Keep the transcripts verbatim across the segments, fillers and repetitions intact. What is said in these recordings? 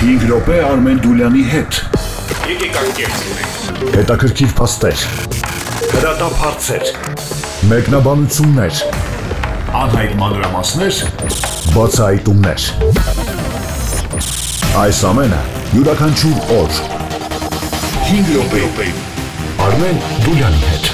հինգ րոպե Արմեն Դուլյանի հետ։ Եկեք անկեղծ լինենք։ Հետաքրքիր փաստեր, հրատապ հարցեր, մեկնաբանություններ, անհայտ մանրամասներ, բացահայտումներ։ Այս ամենը յուրաքանչյուր օր հինգ րոպե Արմեն Դուլյանի հետ։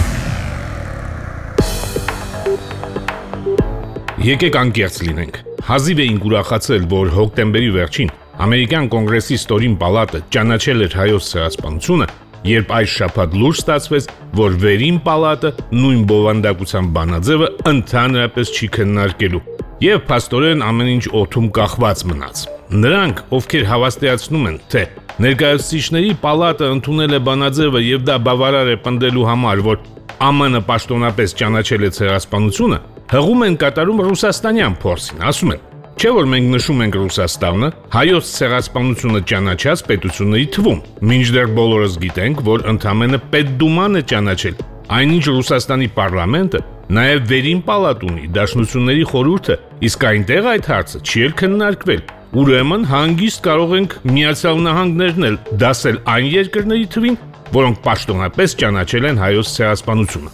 Եկեք անկեղծ լինենք։ Հազիվ էինք ուրախացել, որ հոկտեմբերի վերջին Ամերիկյան կոնգրեսի ստորին պալատը ճանաչել էր հայոց ցեղասպանությունը, երբ այս շաբաթ լուր ստացվեց, որ վերին պալատը նույն բովանդակության բանաձևը ընդհանրապես չի քննարկելու, եւ փաստորեն ամեն ինչ օդում կախված մնաց։ Նրանք, ովքեր հավաստիացնում են, թե ներկայացուցիչների պալատը ընդունել է բանաձևը եւ դա բավարար է պնդելու համար, որ ԱՄՆ-ը պաշտոնապես ճանաչել է ցեղասպանությունը, հղում են կատարում ռուսաստանյան փորձին, ասում են, չէ՞ որ մենք նշում ենք Ռուսաստանը հայոց ցեղասպանությունը ճանաչած պետությունների թվում, մինչդեռ բոլորս գիտենք, որ ընդամենը Պետդուման է ճանաչել, այնինչ Ռուսաստանի պարլամենտը նաև վերին պալատ ունի, Դաշնությունների խորհուրդը, իսկ այնտեղ այդ հարցը չի էլ քննարկվել։ Ուրեմն հանգիստ կարող ենք Միացյալ Նահանգներն էլ դասել այն երկրների թվին, որոնք պաշտոնապես ճանաչել են հայոց ցեղասպանությունը։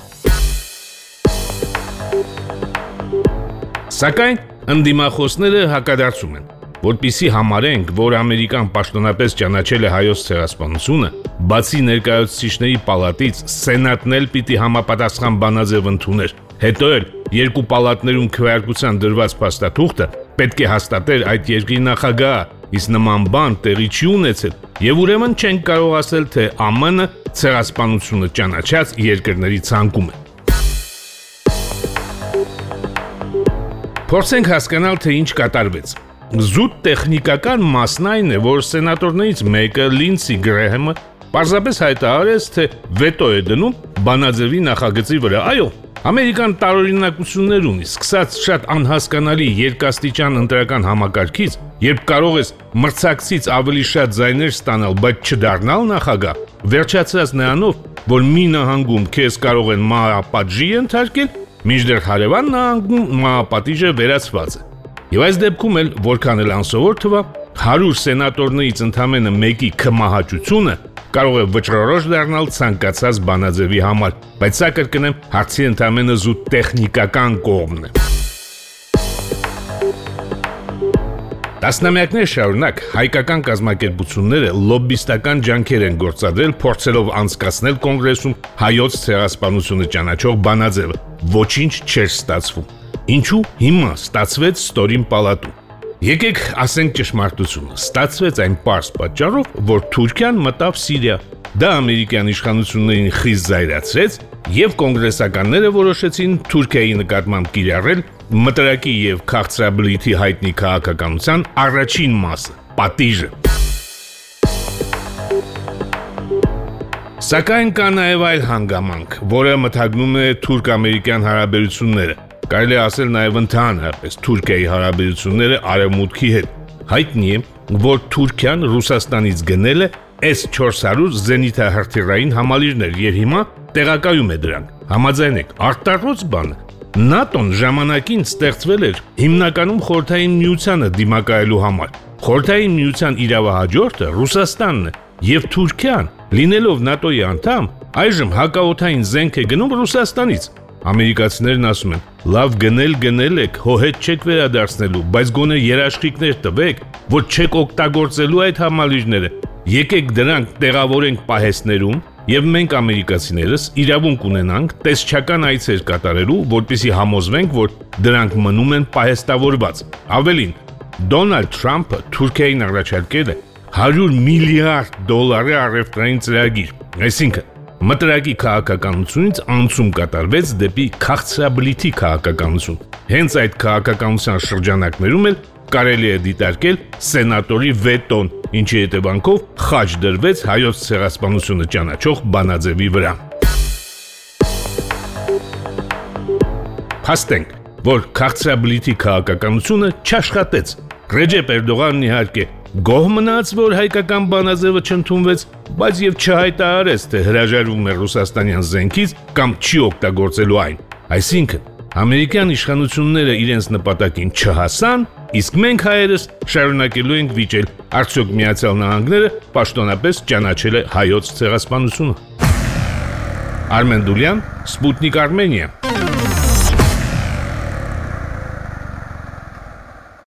Սակայն ընդդիմախոսները հակադարձում են, որպեսզի համարենք, որ Ամերիկան պաշտոնապես ճանաչել է հայոց ցեղասպանությունը, բացի ներկայացուցիչների պալատից Սենատն էլ պիտի համապատասխան բանաձև ընդուներ, հետո էլ երկու պալատներում քվեարկության դրված փաստաթուղթը պետք է հաստատեր այդ երկրի նախագահը, իսկ նման բան տեղի չի ունեցել, եւ ուրեմն չենք կարող ասել, թե ԱՄՆ-ը ցեղասպանությունը ճանաչած երկրների ցանկում է։ Փորձենք հասկանալ, թե ինչ կատարվեց։ Զուտ տեխնիկական մասն այն է, որ սենատորներից մեկը Լինսի Գրեհեմը պարզապես հայտարարեց, թե վետո է դնում բանաձևի նախագծի վրա։ Այո, ամերիկան տարօրինակություններ ունի, սկսած շատ անհասկանալի երկաստիճան ընտրական համակարգից, երբ կարող ես մրցակցից ավելի շատ ձայներ ստանալ, բայց չդառնալ նախագահ, վերջացած նրանով, որ մի նահանգում քեզ կարող են մահապատժի ենթարկել, մինչդեռ հարևան նահանգում մահապատիժը վերացված է։ Եվ այս դեպքում էլ որքան էլ անսովոր թվա, հարյուր սենատորներից ընդամենը մեկի քմահաճությունը կարող է վճռորոշ դառնալ ցանկացած բանաձևի համար, բայց սա կրկնեմ, հարցի ընդամենը զուտ տեխնիկական կողմն է։ Տասնամյակներ շարունակ հայկական կազմակերպությունները լոբբիստական ջանքեր են գործադրել, փորձելով անցկացնել կոնգրեսում հայոց ցեղասպանությունը ճանաչող բանաձևը, ոչինչ չէր ստացվում։ Ինչու հիմա ստացվեց ստորին պալատում։ Եկեք ասենք ճշմարտությունը, ստացվեց այն պարզ պատճառով, որ Թուրքիան մտավ Սիրիա։ Դա ամերիկյան իշխանություններին խիստ զայրացրեց, եւ կոնգրեսականները որոշեցին Թուրքիայի նկատմամբ կիրառել մտրակի եւ քաղցրաբլիթի հայտնի քաղաքականության առաջին մասը՝ պատիժը։ Սակայն կա նաեւ այլ հանգամանք, որը մթագնում է թուրք-ամերիկյան հարաբերությունները։ Կարելի է ասել նաև ընդհանրապես Թուրքիայի հարաբերությունները Արևմուտքի հետ։ Հայտնի է, որ Թուրքիան Ռուսաստանից գնել է էս չորս հարյուր զենիթահրթիռային համալիրներ եւ հիմա տեղակայում է դրանք։ Համաձայնեք, արտառոց բանը։ ՆԱՏՕ-ն ժամանակին ստեղծվել էր հիմնականում Խորհրդային Միությանը դիմակայելու համար։ Խորհրդային Միության իրավահաջորդը Ռուսաստանն է եւ Թուրքիան, լինելով ՆԱՏՕ-ի անդամ, այժմ հակաօդային զենք է գնում Ռուսաստանից։ Ամերիկացիներն ասում են. լավ գնել գնել եք, հո հետ չեք վերադարձնելու, բայց գոնե երաշխիքներ տվեք, որ չեք օգտագործելու այդ համալիրները։ Եկեք դրանք տեղավորենք պահեստներում, եւ մենք ամերիկացիներս իրավունք ունենանք տեսչական այցեր կատարելու, որպեսզի համոզվենք, որ դրանք մնում են պահեստավորված։ Ավելին, Դոնալդ Թրամփը Թուրքիային առաջարկել է հարյուր միլիարդ դոլարի առևտրային ծրագիր, այսինքն մտրակի քաղաքականությունից անցում կատարվեց դեպի քաղցրաբլիթի քաղաքականություն։ Հենց այդ քաղաքականության շրջանակներում էլ կարելի է դիտարկել սենատորի վետոն, ինչի հետևանքով խաչ դրվեց հայոց ցեղասպանությունը ճանաչող բանաձևի վրա։ Փաստենք, որ քաղցրաբլիթի քաղաքականությունը չաշխատեց։ Ռեջեփ Էրդողանն իհարկե գոհ մնաց, որ հայկական բանաձևը չընդունվեց, բայց եւ չհայտարարեց, թե հրաժարվում է ռուսաստանյան զենքից կամ չի օգտագործելու այն։ Այսինքն, ամերիկյան իշխանությունները իրենց նպատակին չհասան Իսկ մենք հայերս շարունակելու ենք վիճել, արդյոք Միացյալ Նահանգները պաշտոնապես ճանաչել է հայոց ցեղասպանությունը։ Արմեն Դուլյան, Սպուտնիկ Արմենիա։